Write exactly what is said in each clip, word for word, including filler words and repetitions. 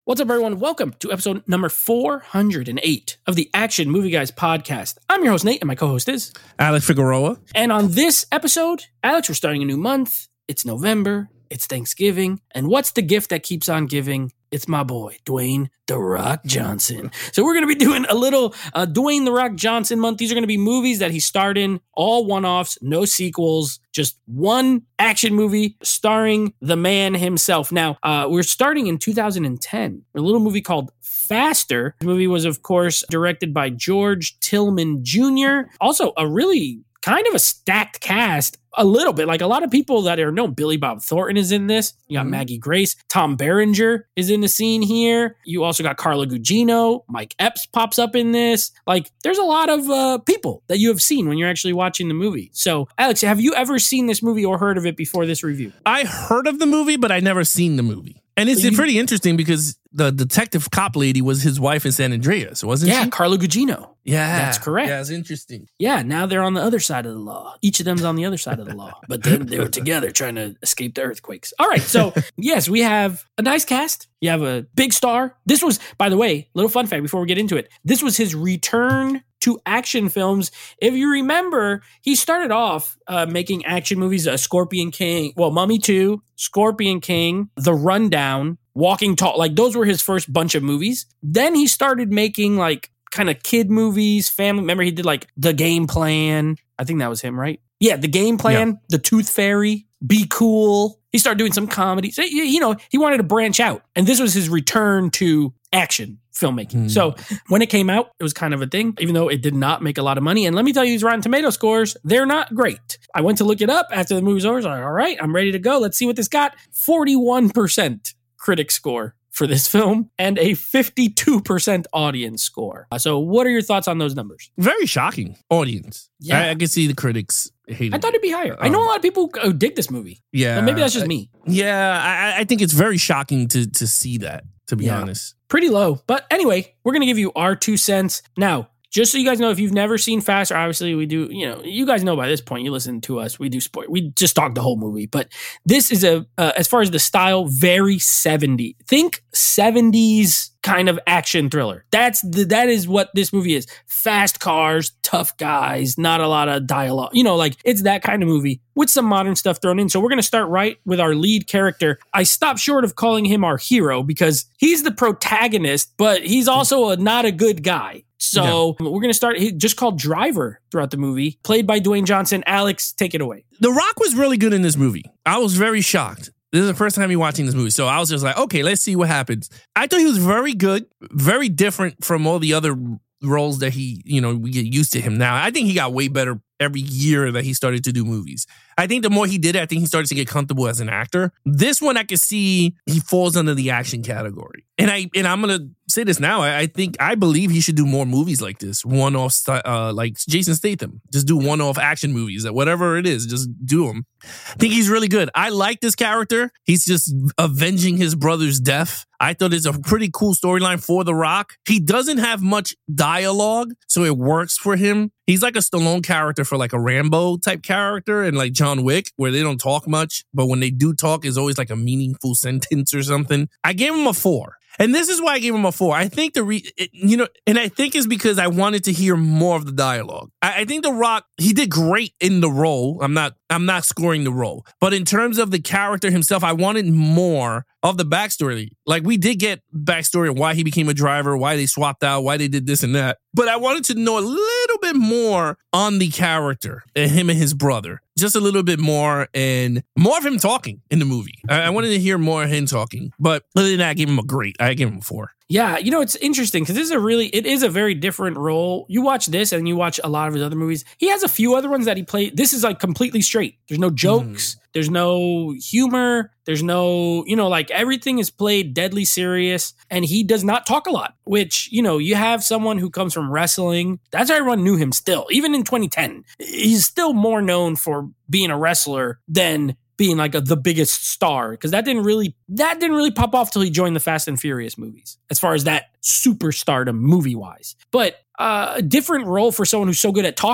What's up, everyone? Welcome to episode number four hundred eight of the Action Movie Guys podcast. I'm your host, Nate, and my co-host is Alex Figueroa. And on this episode, Alex, we're starting a new month. It's November. It's Thanksgiving. And what's the gift that keeps on giving? It's my boy, Dwayne The Rock Johnson. So we're going to be doing a little uh, Dwayne The Rock Johnson month. These are going to be movies that he starred in, all one-offs, no sequels, just one action movie starring the man himself. Now, uh, we're starting in two thousand ten, a little movie called Faster. The movie was, of course, directed by George Tillman Junior Also, a really kind of a stacked cast. A little bit, like a lot of people that are known. Billy Bob Thornton is in this. You got mm-hmm. Maggie Grace. Tom Berenger is in the scene here. You also got Carla Gugino. Mike Epps pops up in this. Like, there's a lot of uh, people that you have seen when you're actually watching the movie. So, Alex, have you ever seen this movie or heard of it before this review? I heard of the movie, but I never seen the movie. And it's you, pretty interesting because the detective cop lady was his wife in San Andreas, wasn't yeah, she? Yeah, Carla Gugino. Yeah. That's correct. Yeah, it's interesting. Yeah, now they're on the other side of the law. Each of them's on the other side of the law. But then they were together trying to escape the earthquakes. All right, so yes, we have a nice cast. You have a big star. This was, by the way, little fun fact before we get into it. This was his return to action films. If you remember, he started off uh, making action movies, uh, Scorpion King, well, Mummy two, Scorpion King, The Rundown, Walking Tall. Like, those were his first bunch of movies. Then he started making, like, kind of kid movies, family. Remember, he did, like, The Game Plan. I think that was him, right? Yeah, The Game Plan, yeah. The Tooth Fairy, Be Cool. He started doing some comedy. So, you know, he wanted to branch out. And this was his return to action filmmaking. Mm. So when it came out, it was kind of a thing, even though it did not make a lot of money. And let me tell you, these Rotten Tomato scores, they're not great. I went to look it up after the movie's over. I was like, all right, I'm ready to go. Let's see what this got. forty-one percent critic score for this film and a fifty-two percent audience score. So what are your thoughts on those numbers? Very shocking audience. Yeah. I, I can see the critics hating I thought it'd be higher. Um, I know a lot of people who dig this movie. Yeah. But maybe that's just I, me. Yeah, I, I think it's very shocking to to see that, to be yeah. honest. Pretty low. But anyway, we're going to give you our two cents. Now, just so you guys know, if you've never seen Faster, obviously we do, you know, you guys know by this point, you listen to us, we do sport. We just talk the whole movie. But this is a, uh, as far as the style, very seventies. Think seventies kind of action thriller. That's the, that is what this movie is. Fast cars, tough guys, not a lot of dialogue. You know, like it's that kind of movie with some modern stuff thrown in. So we're going to start right with our lead character. I stopped short of calling him our hero because he's the protagonist, but he's also a, not a good guy. So yeah. we're going to start, he just called Driver throughout the movie, played by Dwayne Johnson. Alex, take it away. The Rock was really good in this movie. I was very shocked. This is the first time me watching this movie. So I was just like, okay, let's see what happens. I thought he was very good, very different from all the other roles that he, you know, we get used to him now. I think he got way better every year that he started to do movies. I think the more he did it, I think he started to get comfortable as an actor. This one, I could see he falls under the action category. And I and I'm gonna say this now. I, I think I believe he should do more movies like this, one-off, uh, like Jason Statham. Just do one-off action movies, whatever it is. Just do them. I think he's really good. I like this character. He's just avenging his brother's death. I thought it's a pretty cool storyline for The Rock. He doesn't have much dialogue, so it works for him. He's like a Stallone character for like a Rambo type character and like John Wick, where they don't talk much, but when they do talk, it's always like a meaningful sentence or something. I gave him a four. And this is why I gave him a four. I think the, re, it, you know, and I think it's because I wanted to hear more of the dialogue. I, I think The Rock, he did great in the role. I'm not, I'm not scoring the role. But in terms of the character himself, I wanted more of the backstory. Like, we did get backstory of why he became a driver, why they swapped out, why they did this and that. But I wanted to know a little bit more on the character and him and his brother. Just a little bit more and more of him talking in the movie. I, I wanted to hear more of him talking. But other than that, I gave him a great. I gave him a four. Yeah, you know, it's interesting because this is a really, it is a very different role. You watch this and you watch a lot of his other movies. He has a few other ones that he played. This is like completely straight. There's no jokes. Mm. There's no humor. There's no, you know, like everything is played deadly serious and he does not talk a lot, which, you know, you have someone who comes from wrestling. That's how everyone knew him still. Even in twenty ten, he's still more known for being a wrestler than being like a, the biggest star, because that didn't really that didn't really pop off till he joined the Fast and Furious movies, as far as that superstardom movie wise. But uh, a different role for someone who's so good at talking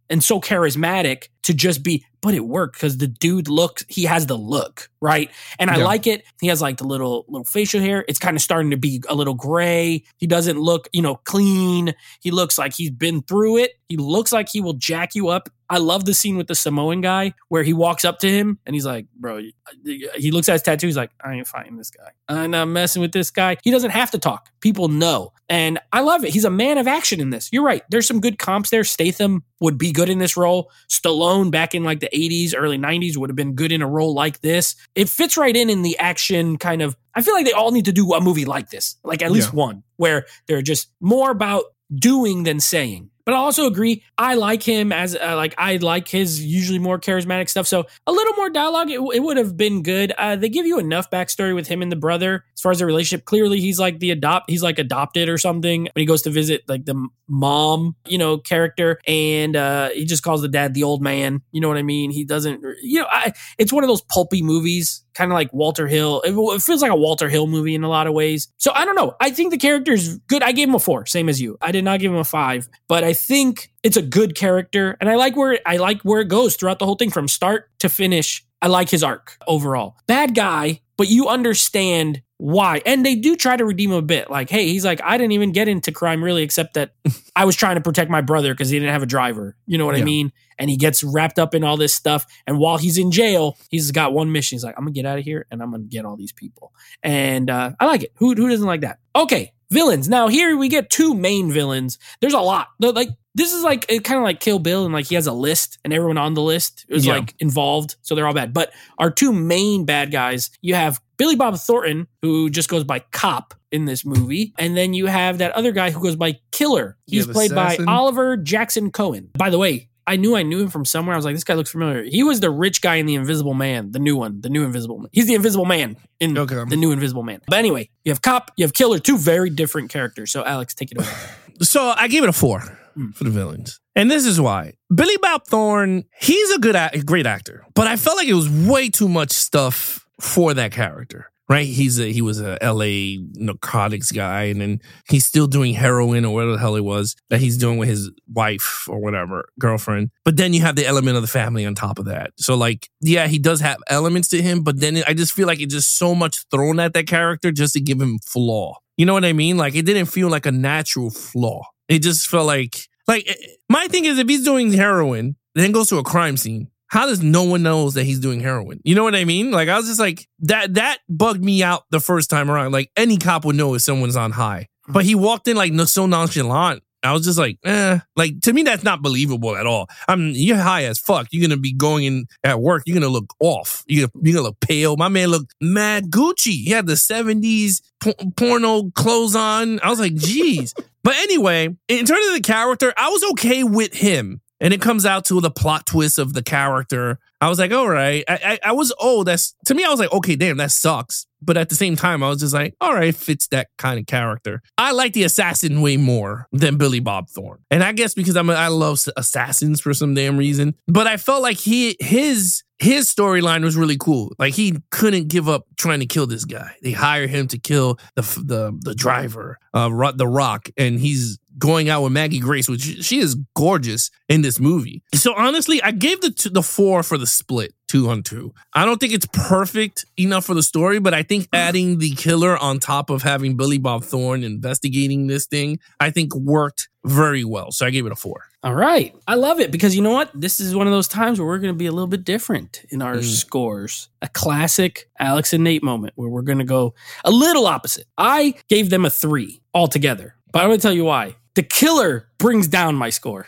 and so charismatic to just be, but it worked because the dude looks, he has the look, right? And I Yeah. like it. He has like the little, little facial hair. It's kind of starting to be a little gray. He doesn't look, you know, clean. He looks like he's been through it. He looks like he will jack you up. I love the scene with the Samoan guy where he walks up to him and he's like, bro, he looks at his tattoo. He's like, I ain't fighting this guy. I'm not messing with this guy. He doesn't have to talk. People know. And I love it. He's a man of action in this. You're right. There's some good comps there. Statham would be good in this role. Stallone back in like the eighties, early nineties would have been good in a role like this. It fits right in in the action kind of, I feel like they all need to do a movie like this, like at least Yeah. one, where they're just more about doing than saying. But I also agree, I like him as, uh, like, I like his usually more charismatic stuff. So a little more dialogue, it, it would have been good. Uh, they give you enough backstory with him and the brother as far as the relationship. Clearly, he's like the adopt, he's like adopted or something. When he goes to visit like the mom, you know, character, and uh, he just calls the dad the old man. You know what I mean? He doesn't, you know, I, it's one of those pulpy movies, kind of like Walter Hill. It, it feels like a Walter Hill movie in a lot of ways. So I don't know. I think the character is good. I gave him a four, same as you. I did not give him a five, but I think it's a good character, and I like where I like where it goes throughout the whole thing from start to finish. I like his arc overall. Bad guy, but you understand why. And they do try to redeem him a bit. Like, hey, he's like, I didn't even get into crime really, except that I was trying to protect my brother because he didn't have a driver. You know what Yeah. I mean? And he gets wrapped up in all this stuff. And while he's in jail, he's got one mission. He's like, I'm going to get out of here and I'm going to get all these people. And uh, I like it. Who, who doesn't like that? Okay, villains. Now here we get two main villains. There's a lot. They're like, this is like kind of like Kill Bill, and like he has a list, and everyone on the list is Yeah. like involved, so they're all bad. But our two main bad guys, you have Billy Bob Thornton, who just goes by Cop in this movie, and then you have that other guy who goes by Killer. He's Yeah, played assassin. by Oliver Jackson Cohen. By the way, I knew I knew him from somewhere. I was like, this guy looks familiar. He was the rich guy in The Invisible Man, the new one, the new Invisible Man. He's the Invisible Man in Okay. the new Invisible Man. But anyway, you have Cop, you have Killer, two very different characters. So Alex, take it away. So I gave it a four Mm. for the villains. And this is why. Billy Bob Thornton, he's a good, act- great actor, but I felt like it was way too much stuff for that character, right? He's a, he was a L A narcotics guy, and then he's still doing heroin or whatever the hell it was that he's doing with his wife or whatever, girlfriend. But then you have the element of the family on top of that. So like, yeah, he does have elements to him, but then I just feel like it's just so much thrown at that character just to give him flaw. You know what I mean? Like, it didn't feel like a natural flaw. It just felt like, like, my thing is, if he's doing heroin, then goes to a crime scene, how does no one knows that he's doing heroin? You know what I mean? Like, I was just like, that, that bugged me out the first time around. Like, any cop would know if someone's on high. But he walked in like no- so nonchalant. I was just like, eh. Like, to me, that's not believable at all. I mean, you're high as fuck. You're going to be going in at work. You're going to look off. You're, you're going to look pale. My man looked mad Gucci. He had the seventies po- porno clothes on. I was like, geez. But anyway, in terms of the character, I was okay with him. And it comes out to the plot twist of the character. I was like, all right. I, I, I was, oh, that's, to me, I was like, okay, damn, that sucks. But at the same time, I was just like, all right, fits that kind of character. I like the assassin way more than Billy Bob Thornton. And I guess because I'm a, I love assassins for some damn reason. But I felt like he his his storyline was really cool. Like, he couldn't give up trying to kill this guy. They hired him to kill the the the driver, uh, The Rock, and he's going out with Maggie Grace, which she is gorgeous in this movie. So honestly, I gave the t- the four for the split, two on two. I don't think it's perfect enough for the story, but I think adding the killer on top of having Billy Bob Thornton investigating this thing, I think worked very well. So I gave it a four. All right. I love it because you know what? This is one of those times where we're going to be a little bit different in our Mm. scores. A classic Alex and Nate moment where we're going to go a little opposite. I gave them a three altogether, but I'm going to tell you why. The killer brings down my score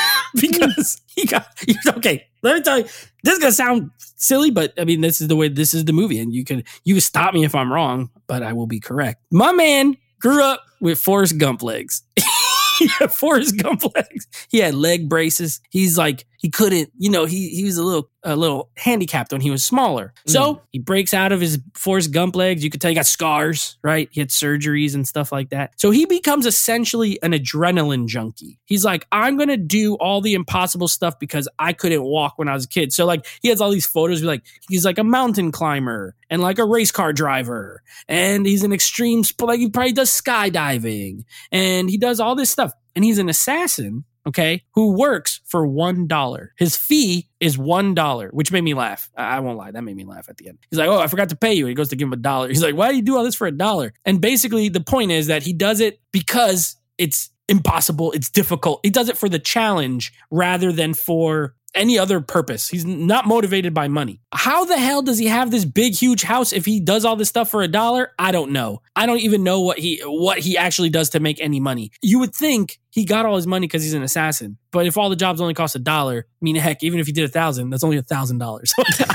because he got, okay, let me tell you, this is going to sound silly, but I mean, this is the way, this is the movie, and you can, you can stop me if I'm wrong, but I will be correct. My man grew up with Forrest Gump legs. He had Forrest Gump legs. He had leg braces. He's like, he couldn't, you know, he he was a little a little handicapped when he was smaller. So Mm. he breaks out of his Forrest Gump legs. You could tell he got scars, right? He had surgeries and stuff like that. So he becomes essentially an adrenaline junkie. He's like, I'm going to do all the impossible stuff because I couldn't walk when I was a kid. So like, he has all these photos. Like, he's like a mountain climber and like a race car driver. And he's an extreme, sp- like he probably does skydiving. And he does all this stuff. And he's an assassin. okay, who works for one dollar. His fee is one dollar, which made me laugh. I won't lie. That made me laugh at the end. He's like, oh, I forgot to pay you. He goes to give him a dollar. He's like, why do you do all this for a dollar? And basically the point is that he does it because it's impossible. It's difficult. He does it for the challenge rather than for any other purpose. He's not motivated by money. How the hell does he have this big, huge house if he does all this stuff for a dollar? I don't know. I don't even know what he what he actually does to make any money. You would think he got all his money because he's an assassin. But if all the jobs only cost a dollar, I mean, heck, even if he did a thousand, that's only a thousand dollars.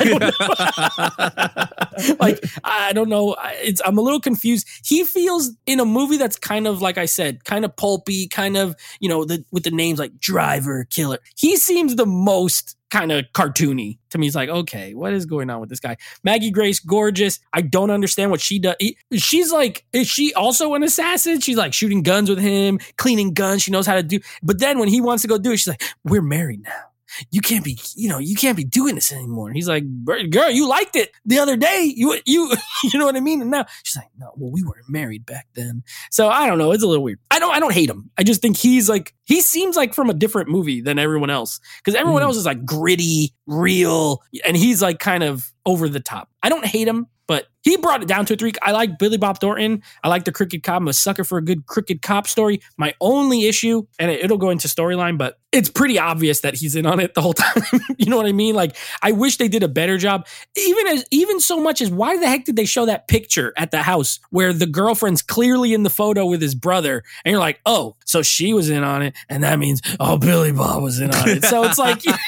Like, I don't know. It's, I'm a little confused. He feels in a movie that's kind of, like I said, kind of pulpy, kind of, you know, the, with the names like Driver, Killer. He seems the most kind of cartoony to me. It's like, okay, what is going on with this guy? Maggie Grace, gorgeous. I don't understand what she does. She's like, is she also an assassin? She's like shooting guns with him, cleaning guns. She knows how to do. But then when he wants to go do it, she's like, we're married now. You can't be, you know, you can't be doing this anymore. And he's like, girl, you liked it the other day. You, you, you know what I mean? And now she's like, no, well, we weren't married back then. So I don't know. It's a little weird. I don't, I don't hate him. I just think he's like, he seems like from a different movie than everyone else. Because everyone mm. else is like gritty, real. And he's like kind of over the top. I don't hate him, but he brought it down to a three. I like Billy Bob Thornton. I like the Crooked Cop. I'm a sucker for a good Crooked Cop story. My only issue, and it, it'll go into storyline, but it's pretty obvious that he's in on it the whole time. You know what I mean? Like, I wish they did a better job. Even as, even so much as, why the heck did they show that picture at the house where the girlfriend's clearly in the photo with his brother? And you're like, oh, so she was in on it. And that means, oh, Billy Bob was in on it. So it's like, you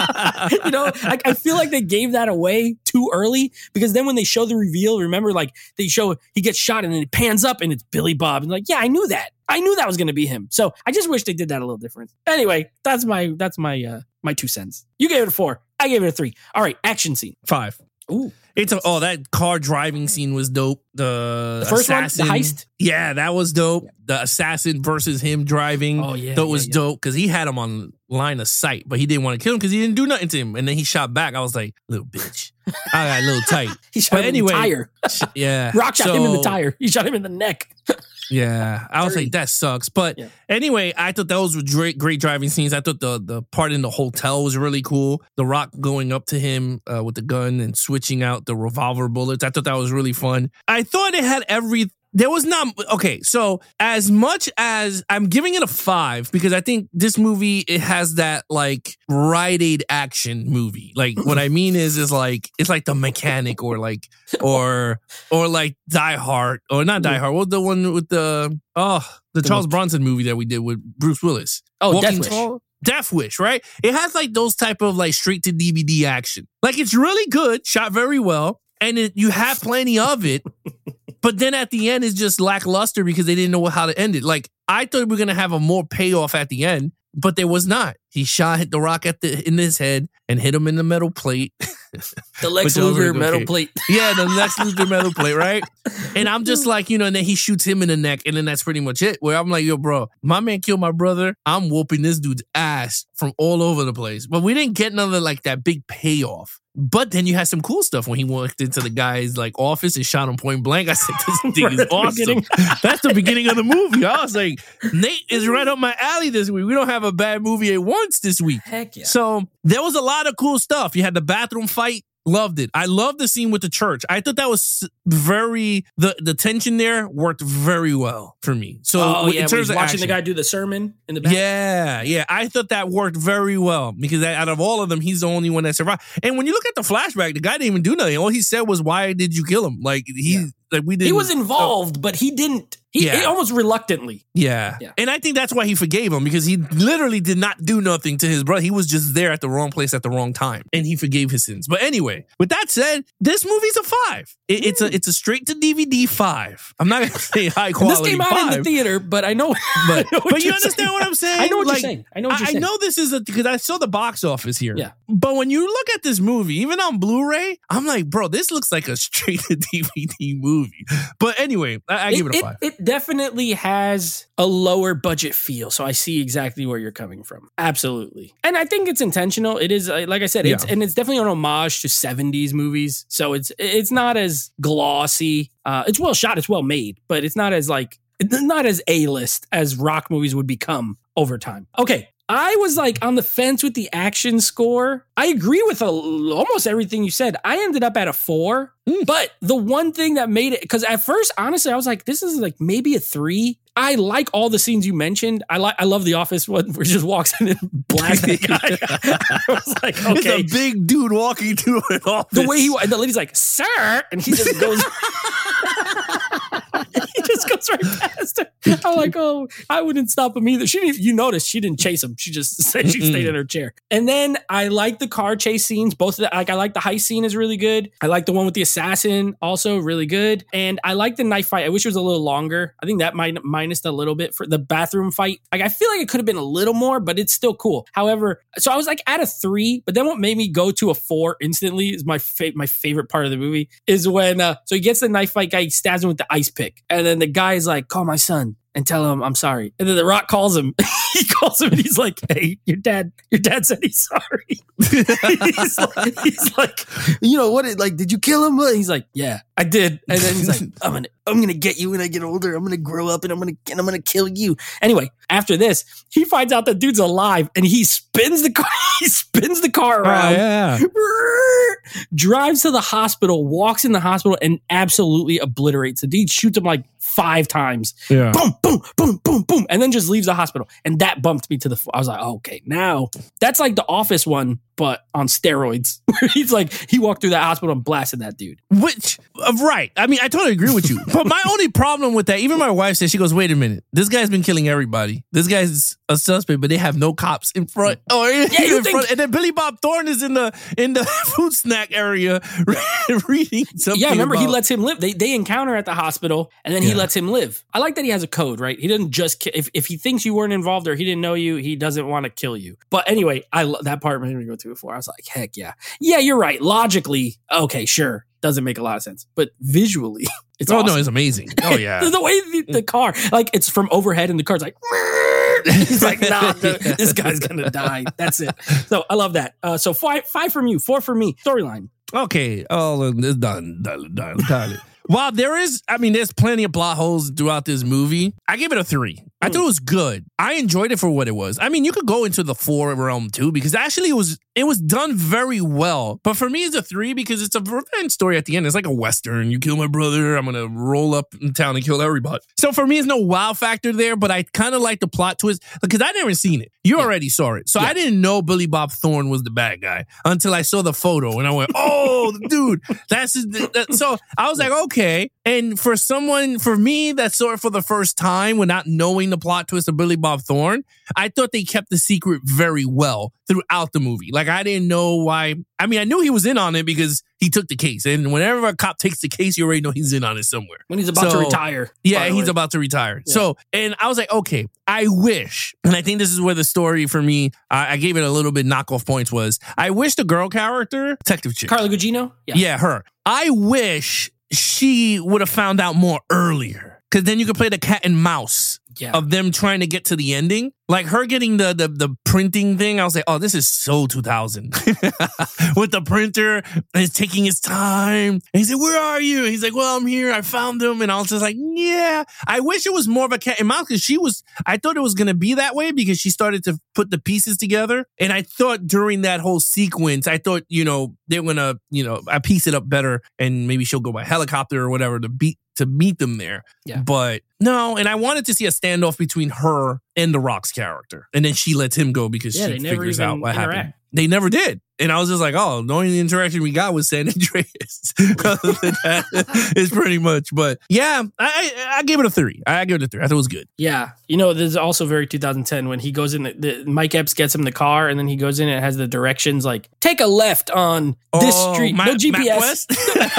know, I, I feel like they gave that away too early, because then when they show the reveal, remember, like they show he gets shot and then it pans up and it's Billy Bob. And like, yeah, I knew that. I knew that was going to be him. So I just wish they did that a little different. Anyway, that's my that's my uh, my two cents. You gave it a four. I gave it a three. All right, action scene. Five. Ooh. It's a, oh, that car driving scene was dope. The, the first assassin, one, the heist? Yeah, that was dope. Yeah. The assassin versus him driving. Oh, yeah. That yeah, was yeah. dope because he had him on line of sight, but he didn't want to kill him because he didn't do nothing to him. And then he shot back. I was like, little bitch. I got a little tight. He shot but him anyway, in the tire. Yeah. Rock shot so, him in the tire. He shot him in the neck. Yeah, I was like, that sucks. But yeah. Anyway, I thought those were great, great driving scenes. I thought the the part in the hotel was really cool. The Rock going up to him uh, with the gun and switching out the revolver bullets. I thought that was really fun. I thought it had every. There was not, okay, so as much as I'm giving it a five, because I think this movie, it has that like Rite Aid action movie. Like what I mean is, is like, it's like The Mechanic or like, or, or like Die Hard, or not Die Hard. What the one with the, oh, the, the Charles Bronson movie that we did with Bruce Willis. Oh, Walking Death Wish. Tall? Death Wish, right? It has like those type of like straight to D V D action. Like it's really good, shot very well, and it, you have plenty of it. But then at the end, it's just lackluster because they didn't know how to end it. Like, I thought we were going to have a more payoff at the end, but there was not. He shot hit the Rock at the in his head and hit him in the metal plate. The Lex Luger like, metal okay. plate. Yeah, the Lex Luger metal plate, right? And I'm just like, you know, and then he shoots him in the neck, and then that's pretty much it. Where I'm like, yo, bro, my man killed my brother. I'm whooping this dude's ass from all over the place. But we didn't get none of like that big payoff. But then you had some cool stuff when he walked into the guy's like office and shot him point blank. I said, this thing is awesome. That's the beginning of the movie. I was like, Nate is right up my alley this week. We don't have a bad movie at once this week. Heck yeah. So there was a lot of cool stuff. You had the bathroom fight. Loved it. I loved the scene with the church. I thought that was very, the, the tension there worked very well for me. So oh, yeah, in terms he's of watching action, the guy do the sermon in the back. Yeah, yeah. I thought that worked very well because out of all of them, he's the only one that survived. And when you look at the flashback, the guy didn't even do nothing. All he said was, why did you kill him? Like, he, yeah. like we didn't. He was involved, uh, but he didn't. He, yeah. he almost reluctantly. Yeah. yeah. And I think that's why he forgave him, because he literally did not do nothing to his brother. He was just there at the wrong place at the wrong time, and he forgave his sins. But anyway, with that said, this movie's a five. It, it's a it's a straight to D V D five. I'm not going to say high quality. This came out five, in the theater, but I know. But, I know but you understand saying. what I'm saying? I know what like, you're saying. I know what you're I, saying. I know this is a, because I saw the box office here. Yeah. But when you look at this movie, even on Blu-ray, I'm like, bro, this looks like a straight to D V D movie. But anyway, I, I it, give it a it, five. It definitely has a lower budget feel, so I see exactly where you're coming from. Absolutely. And I think it's intentional. It is, like I said, it's yeah. and it's definitely an homage to seventies movies. So it's it's not as glossy. Uh, it's well shot, it's well made, but it's not as like it's not as A-list as Rock movies would become over time. Okay, I was like on the fence with the action score. I agree with a, almost everything you said. I ended up at a four. Mm. But the one thing that made it, because at first, honestly, I was like, this is like maybe a three. I like all the scenes you mentioned. I like. I love the Office one where he just walks in and blasts the guy. I was like, okay, it's a big dude walking through an office. The way he, and the lady's like, sir, and he just goes. He just goes right past her. I'm like, oh, I wouldn't stop him either. She didn't. You noticed she didn't chase him. She just said she stayed in her chair. And then I like the car chase scenes. Both of the, like I like the heist scene is really good. I like the one with the assassin, also really good. And I like the knife fight. I wish it was a little longer. I think that might minus a little bit for the bathroom fight. Like I feel like it could have been a little more, but it's still cool. However, so I was like at a three, but then what made me go to a four instantly is my fa- my favorite part of the movie is when uh, so he gets the knife fight guy, he stabs him with the ice pick, and then the guy's like, "Call my son and tell him I'm sorry." And then The Rock calls him. He calls him and he's like, "Hey, your dad, your dad said he's sorry." he's, like, he's like, you know what? Like, did you kill him? He's like, "Yeah, I did." And then he's like, "I'm gonna, I'm gonna get you when I get older. I'm gonna grow up and I'm gonna, and I'm gonna kill you." Anyway, after this, he finds out the dude's alive and he spins the car. He spins the car around. Oh, yeah. Drives to the hospital, walks in the hospital, and absolutely obliterates the dude. Shoots him like five times. Yeah. Boom, boom, boom, boom, boom, and then just leaves the hospital. And that bumped me to the. I was like, oh, okay, now that's like the Office one, but on steroids. He's like, he walked through that hospital and blasted that dude. Which, uh, right? I mean, I totally agree with you. But my only problem with that, even my wife said, she goes, "Wait a minute, this guy's been killing everybody. This guy's a suspect, but they have no cops in front." Or in, yeah, you in think- front. And then Billy Bob Thornton is in the in the food snack area reading something. Yeah, remember about- he lets him live. They they encounter at the hospital, and then he Yeah. lets him live. I like that he has a code, right? He doesn't just ki- if if he thinks you weren't involved or he didn't know you, he doesn't want to kill you. But anyway, I lo- that part made me go to before. I was like, heck yeah, yeah, you're right. Logically, okay, sure, doesn't make a lot of sense, but visually, it's oh awesome. no, it's amazing. Oh yeah, the, the way the, the car, like it's from overhead, and the car's like. He's like, nah, dude, this guy's gonna die. That's it. So I love that. Uh, so five, five from you, four from me. Storyline. Okay. Oh, it's done, done, done, done. While there is, I mean, there's plenty of plot holes throughout this movie. I gave it a three. I thought it was good. I enjoyed it for what it was. I mean, you could go into the four realm too, because actually it was it was done very well. But for me, it's a three because it's a revenge story at the end. It's like a Western. You kill my brother, I'm gonna roll up in town and kill everybody. So for me, it's no wow factor there, but I kind of like the plot twist because I never seen it. You yeah. already saw it. So yeah. I didn't know Billy Bob Thornton was the bad guy until I saw the photo and I went, oh, dude, that's that. So I was like, okay. And for someone, for me, that saw it for the first time without knowing the plot twist of Billy Bob Thornton, I thought they kept the secret very well throughout the movie. Like, I didn't know why. I mean, I knew he was in on it because he took the case. And whenever a cop takes the case, you already know he's in on it somewhere. When he's about so, to retire. Yeah, he's about to retire. Yeah. So, and I was like, okay, I wish, and I think this is where the story for me, I, I gave it a little bit knockoff points was, I wish the girl character, Detective Chick. Carla Gugino? Yeah. yeah, her. I wish she would have found out more earlier. Because then you could play the cat and mouse yeah. of them trying to get to the ending. Like her getting the, the the printing thing, I was like, oh, this is so two thousand. With the printer, and he's taking his time. And he said, where are you? And he's like, well, I'm here. I found him. And I was just like, yeah. I wish it was more of a cat and mouse because she was, I thought it was going to be that way because she started to put the pieces together. And I thought during that whole sequence, I thought, you know, they're going to, you know, I piece it up better and maybe she'll go by helicopter or whatever to beat to meet them there. Yeah. But no, and I wanted to see a standoff between her and The Rock's character. And then she lets him go because yeah, she figures out what interact. happened. They never did. And I was just like, oh, the only interaction we got was San Andreas. Other than that, it's pretty much. But yeah, I, I gave it a three. I gave it a three. I thought it was good. Yeah. You know, this is also very two thousand ten when he goes in, the, the Mike Epps gets him the car and then he goes in and it has the directions like, take a left on this oh, street. Ma- no G P S.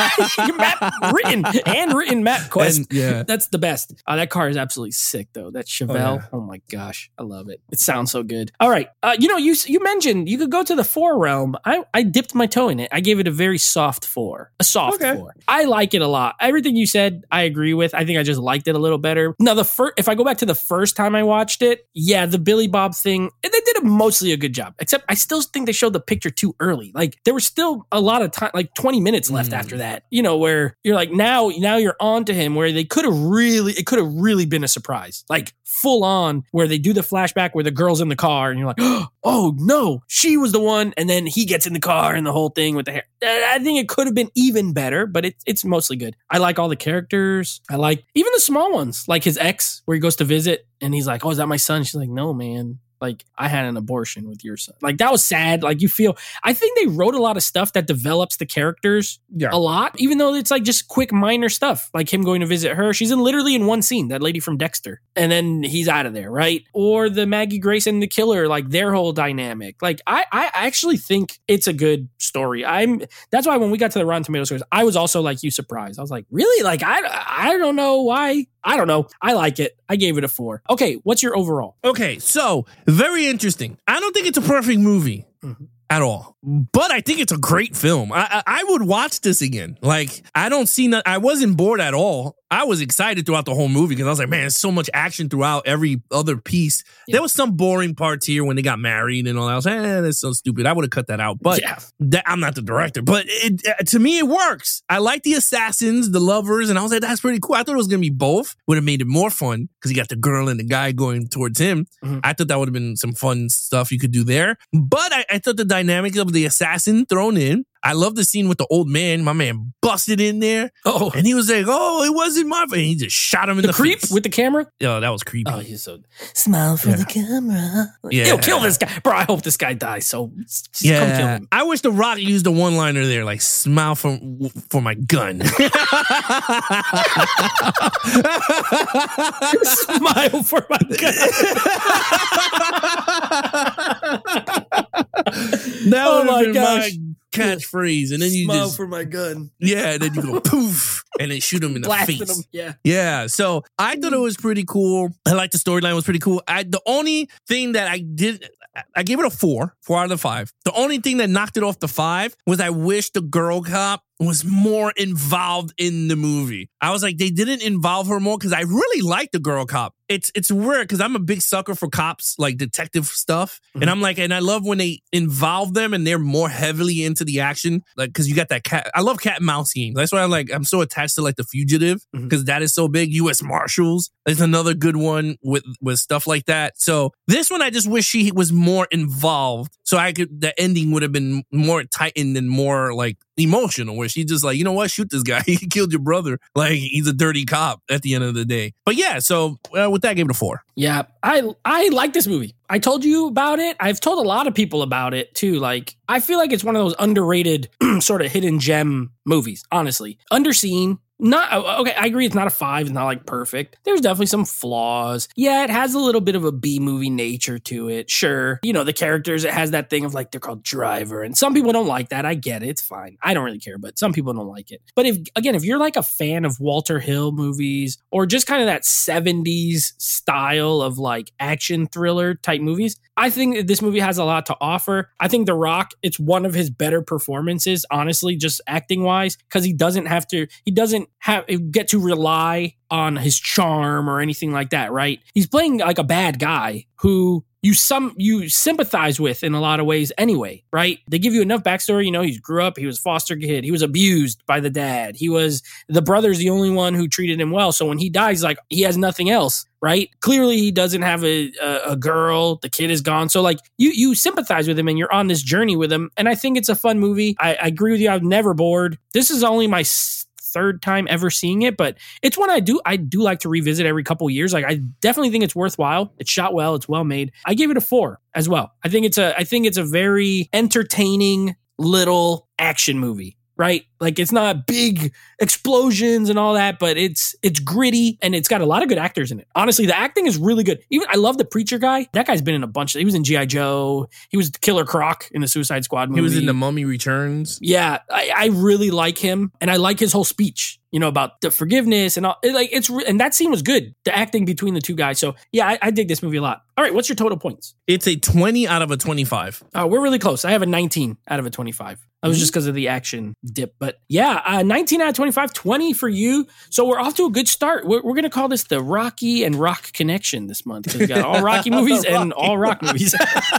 Map map, written, handwritten map quest. And, yeah. That's the best. Oh, that car is absolutely sick though. That Chevelle. Oh, yeah. oh my gosh. I love it. It sounds so good. All right. Uh, you know, you you mentioned you could go to the four realm. film, I, I dipped my toe in it. I gave it a very soft four. A soft Okay. four. I like it a lot. Everything you said, I agree with. I think I just liked it a little better. Now, the first, if I go back to the first time I watched it, yeah, the Billy Bob thing, they did a mostly a good job. Except I still think they showed the picture too early. Like there was still a lot of time, like twenty minutes left Mm. after that. You know, where you're like, now, now you're on to him, where they could have really, it could have really been a surprise. Like full on, where they do the flashback where the girl's in the car and you're like, oh no, she was the one. And then he gets in the car and the whole thing with the hair. I think it could have been even better, but it, it's mostly good. I like all the characters. I like even the small ones, like his ex, where he goes to visit and he's like, oh, is that my son? She's like, no, man. Like, I had an abortion with your son. Like, that was sad. Like, you feel, I think they wrote a lot of stuff that develops the characters Yeah. a lot, even though it's like just quick minor stuff, like him going to visit her. She's in literally in one scene, that lady from Dexter, and then he's out of there, right? Or the Maggie Grace and the killer, like their whole dynamic. Like, I, I actually think it's a good story. I'm, that's why when we got to the Rotten Tomatoes scores, I was also like you surprised. I was like, really? Like, I, I don't know why. I don't know. I like it. I gave it a four. Okay. What's your overall? Okay, so very interesting. I don't think it's a perfect movie Mm-hmm. at all, but I think it's a great film. I, I I would watch this again. Like I don't see no, I wasn't bored at all. I was excited throughout the whole movie because I was like, man, there's so much action throughout every other piece. Yeah. There was some boring parts here when they got married and all that. I was like, eh, that's so stupid. I would have cut that out. But Yeah. that, I'm not the director. But it, uh, to me, it works. I like the assassins, the lovers, and I was like, that's pretty cool. I thought it was going to be both. Would have made it more fun because you got the girl and the guy going towards him. Mhm. I thought that would have been some fun stuff you could do there. But I, I thought the dynamic of the assassin thrown in. I love the scene with the old man. My man busted in there. Oh, And he was like, oh, it wasn't my fault. And he just shot him in the the, creep face. with the camera. Yo, that was creepy. Oh, he's so smile for Yeah. the camera. Yeah. He'll kill this guy, bro. I hope this guy dies. So just come kill Yeah, him. I wish The Rock used the one-liner there, like "smile for for my gun." Smile for my gun. That Oh would my have been gosh. my catchphrase, and then you Smile just for my gun. yeah, and then you go poof, and then shoot him in the Blasting face. him. Yeah. Yeah, so I thought it was pretty cool. I liked the storyline; was pretty cool. I the only thing that I did, I gave it a four, four out of five. The only thing that knocked it off the five was I wish the girl cop was more involved in the movie. I was like, they didn't involve her more because I really like the girl cop. It's it's weird because I'm a big sucker for cops, like detective stuff. Mhm. And I'm like, and I love when they involve them and they're more heavily into the action. Like, because you got that cat. I love cat and mouse games. That's why I'm like, I'm so attached to like The Fugitive because Mhm. is so big. U S Marshals is another good one with, with stuff like that. So this one, I just wish she was more involved. So I could, the ending would have been more tightened and more like emotional, where she's just like, you know what, shoot this guy. He killed your brother. Like, he's a dirty cop at the end of the day. But yeah, so uh, with that, I gave it a four. Yeah, I I like this movie. I told you about it. I've told a lot of people about it too. Like, I feel like it's one of those underrated sort of hidden gem movies, honestly. Underseen. Not okay. I agree. It's not a five. It's not like perfect. There's definitely some flaws. Yeah, it has a little bit of a B movie nature to it. Sure, you know the characters. It has that thing of like they're called driver, and some people don't like that. I get it. It's fine. I don't really care, but some people don't like it. But if again, if you're like a fan of Walter Hill movies or just kind of that seventies style of like action thriller type movies, I think this movie has a lot to offer. I think The Rock, it's one of his better performances, honestly, just acting wise, because he doesn't have to. He doesn't have get to rely on his charm or anything like that, right? He's playing like a bad guy who you some you sympathize with in a lot of ways anyway, right? They give you enough backstory. You know, he grew up, he was foster kid, he was abused by the dad. He was the brother's the only one who treated him well. So when he dies, like he has nothing else, right? Clearly he doesn't have a, a, a girl. The kid is gone. So like you you sympathize with him and you're on this journey with him. And I think it's a fun movie. I, I agree with you. I'm never bored. This is only my third time ever seeing it, but it's one I do I do like to revisit every couple years. Like I definitely think it's worthwhile. It's shot well, it's well made. I gave it a four as well. I think it's a I think it's a very entertaining little action movie, right? Like it's not big explosions and all that, but it's it's gritty and it's got a lot of good actors in it. Honestly, the acting is really good. Even I love the preacher guy. That guy's been in a bunch of, he was in G I. Joe. He was Killer Croc in the Suicide Squad movie. He was in The Mummy Returns. Yeah, I, I really like him, and I like his whole speech. you know, about the forgiveness and all. It, like it's re- and that scene was good. The acting between the two guys. So yeah, I, I dig this movie a lot. All right, what's your total points? It's a twenty out of a twenty-five. Uh, we're really close. I have a nineteen out of a twenty-five. That was just because of the action dip. But yeah, uh, nineteen out of twenty-five, twenty for you. So we're off to a good start. We're, we're going to call this the Rocky and Rock Connection this month. Because we got all Rocky movies and all Rock movies.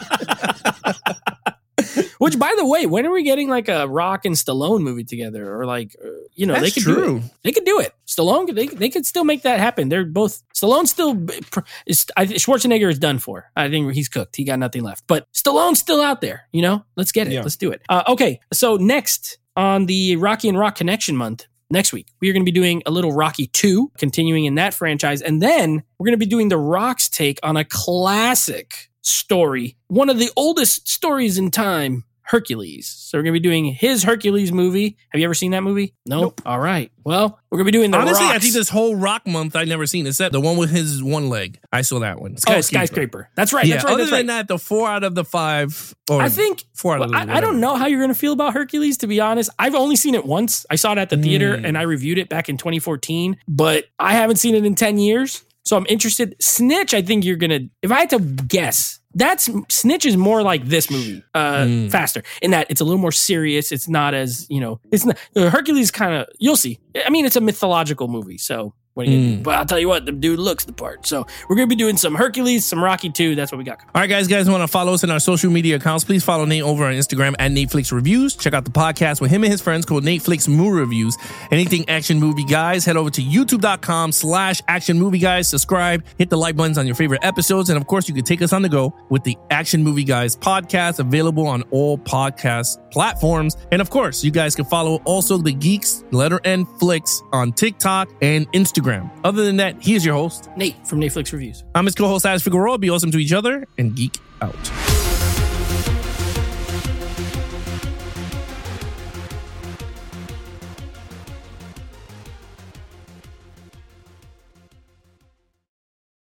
Which, by the way, when are we getting like a Rock and Stallone movie together? Or like, uh, you know, That's they could true. do it. They could do it. Stallone, they they could still make that happen. They're both, Stallone still, is, I, Schwarzenegger is done for. I think he's cooked. He got nothing left. But Stallone's still out there, you know? Let's get it. Yeah. Let's do it. Uh, okay, so next on the Rocky and Rock Connection month, next week, we are going to be doing a little Rocky two, continuing in that franchise. And then we're going to be doing The Rock's take on a classic story, one of the oldest stories in time, Hercules. So we're going to be doing his Hercules movie. Have you ever seen that movie? No? Nope. All right. Well, we're going to be doing The Honestly, Rock's. I think this whole Rock month I've never seen, except the one with his one leg. I saw that one. Oh, Skyscraper. That's right. Yeah, that's right. other That's than right. that, the four out of the five, or I think, four out of the well, I, I don't know how you're going to feel about Hercules, to be honest. I've only seen it once. I saw it at the theater Mm. and I reviewed it back in twenty fourteen, but I haven't seen it in ten years. So I'm interested. Snitch, I think you're going to, if I had to guess, that's Snitch is more like this movie, uh, Mm. faster in that it's a little more serious. It's not as, you know, it's not, uh, Hercules kind of, you'll see. I mean, it's a mythological movie. So what are you gonna Mm. do? But I'll tell you what, the dude looks the part. So we're going to be doing some Hercules, some Rocky two. That's what we got. All right, guys, guys want to follow us in our social media accounts, please follow Nate over on Instagram at Netflix Reviews. Check out the podcast with him and his friends called Netflix Movie Reviews. Anything Action Movie Guys, head over to youtube.com slash Action Movie Guys. Subscribe, hit the like buttons on your favorite episodes. And of course, you can take us on the go with the Action Movie Guys podcast, available on all podcast platforms. And of course, you guys can follow also the Geeks, letter N Flicks on TikTok and Instagram. Other than that, he is your host, Nate from Netflix Reviews. I'm his co-host, Alex Figueroa. Be awesome to each other and geek out.